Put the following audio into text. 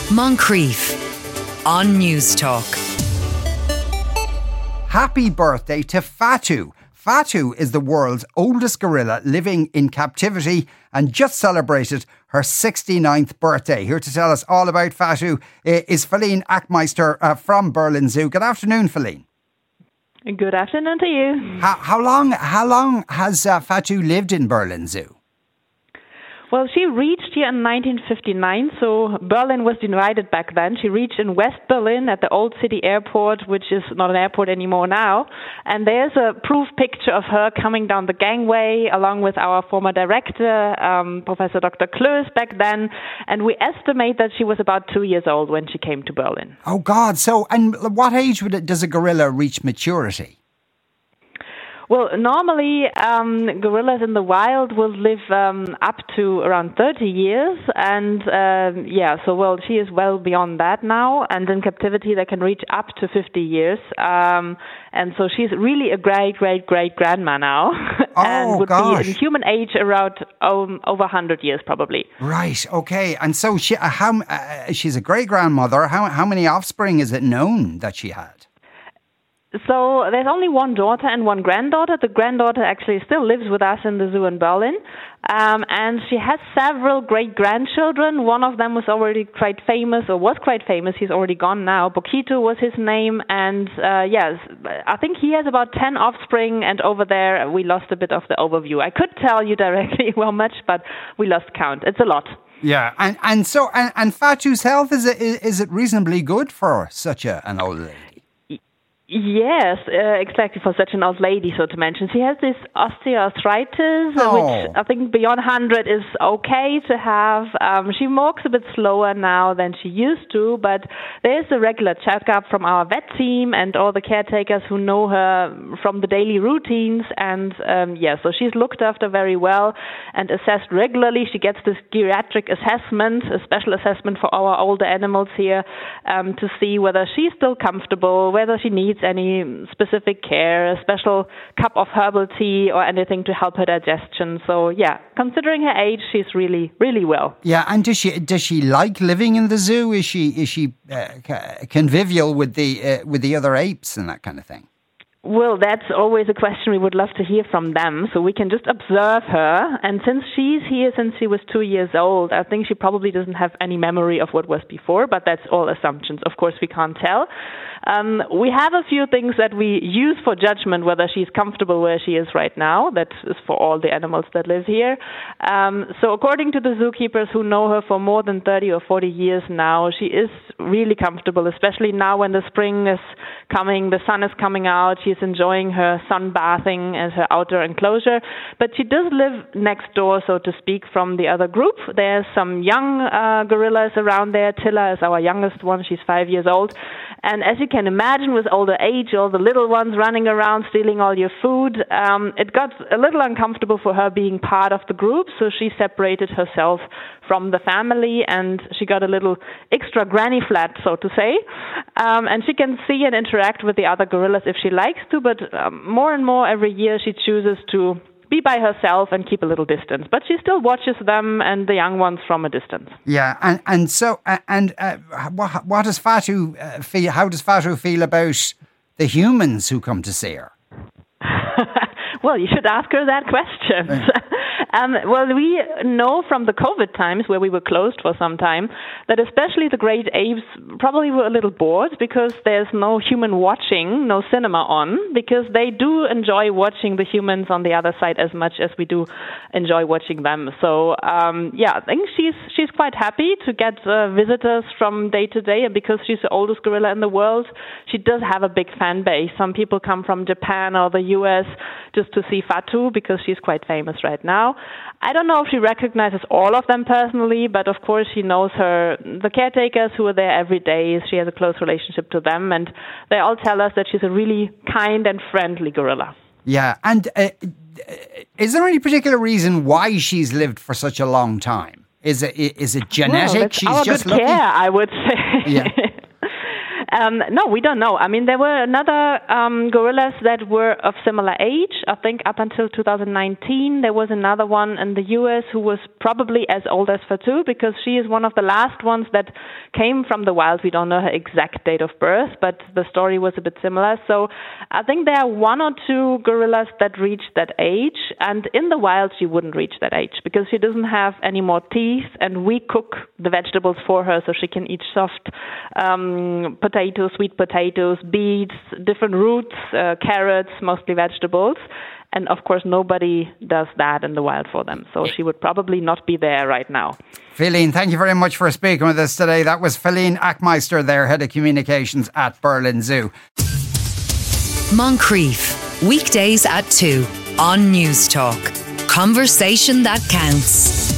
Moncrief on News Talk. Happy birthday to Fatu. Fatu is the world's oldest gorilla living in captivity and just celebrated her 69th birthday. Here to tell us all about Fatu is Feline Ackmeister from Berlin Zoo. Good afternoon, Feline. Good afternoon to you. How long has Fatu lived in Berlin Zoo? Well, she reached here in 1959, so Berlin was divided back then. She reached in West Berlin at the Old City Airport, which is not an airport anymore now. And there's a proof picture of her coming down the gangway along with our former director, Professor Dr. Kloes back then. And we estimate that she was about 2 years old when she came to Berlin. Oh, God. So, and what age does a gorilla reach maturity? Well, normally gorillas in the wild will live up to around 30 years, and she is well beyond that now, and in captivity they can reach up to 50 years, and so she's really a great-grandma now, and would be in human age around over 100 years probably. Right, okay, and so she's a great-grandmother. How many offspring is it known that she had? So there's only one daughter and one granddaughter. The granddaughter actually still lives with us in the zoo in Berlin. And she has several great-grandchildren. One of them was already quite famous. He's already gone now. Boquito was his name. And yes, I think he has about 10 offspring. And over there, we lost a bit of the overview. I could tell you directly how much, but we lost count. It's a lot. Yeah. And Fatu's health, is it reasonably good for such an old lady? Yes, exactly, for such an old lady, so to mention. She has this osteoarthritis, which I think beyond 100 is okay to have. She walks a bit slower now than she used to, but there's a regular checkup from our vet team and all the caretakers who know her from the daily routines. And so she's looked after very well and assessed regularly. She gets this geriatric assessment, a special assessment for our older animals here, to see whether she's still comfortable, whether she needs any specific care, a special cup of herbal tea or anything to help her digestion. So yeah, considering her age, she's really, really well. Yeah, and does she like living in the zoo? Is she convivial with the other apes and that kind of thing? Well, that's always a question we would love to hear from them. So we can just observe her. And since she's here since she was 2 years old, I think she probably doesn't have any memory of what was before, but that's all assumptions. Of course, we can't tell. We have a few things that we use for judgment whether she's comfortable where she is right now. That is for all the animals that live here. So according to the zookeepers who know her for more than 30 or 40 years now, she is really comfortable, especially now when the spring is coming, the sun is coming out. She's enjoying her sunbathing and her outdoor enclosure. But she does live next door, so to speak, from the other group. There's some young gorillas around there. Tilla is our youngest one. She's 5 years old. And as you can imagine, with older age, all the little ones running around stealing all your food, it got a little uncomfortable for her being part of the group, so she separated herself from the family, and she got a little extra granny flat, so to say. And she can see and interact with the other gorillas if she likes to, but more and more every year she chooses to be by herself and keep a little distance, but she still watches them and the young ones from a distance. Yeah, what does Fatu feel? How does Fatu feel about the humans who come to see her? Well, you should ask her that question. Well, we know from the COVID times, where we were closed for some time, that especially the great apes probably were a little bored because there's no human watching, no cinema on, because they do enjoy watching the humans on the other side as much as we do enjoy watching them. So, I think she's quite happy to get visitors from day to day, and because she's the oldest gorilla in the world, she does have a big fan base. Some people come from Japan or the US just to see Fatu because she's quite famous right now. I don't know if she recognizes all of them personally, but of course she knows the caretakers who are there every day. She has a close relationship to them, and they all tell us that she's a really kind and friendly gorilla. Yeah, and is there any particular reason why she's lived for such a long time? Is it genetic? Well, that's she's our just good lucky? care, I would say. Yeah. No, we don't know. I mean, there were another gorillas that were of similar age. I think up until 2019, there was another one in the US who was probably as old as Fatou, because she is one of the last ones that came from the wild. We don't know her exact date of birth, but the story was a bit similar. So I think there are one or two gorillas that reached that age, and in the wild she wouldn't reach that age because she doesn't have any more teeth, and we cook the vegetables for her so she can eat soft potatoes, sweet potatoes, beets, different roots, carrots, mostly vegetables. And of course, nobody does that in the wild for them. So she would probably not be there right now. Feline, thank you very much for speaking with us today. That was Feline Ackmeister there, Head of Communications at Berlin Zoo. Moncrief, weekdays at 2 on News Talk. Conversation that counts.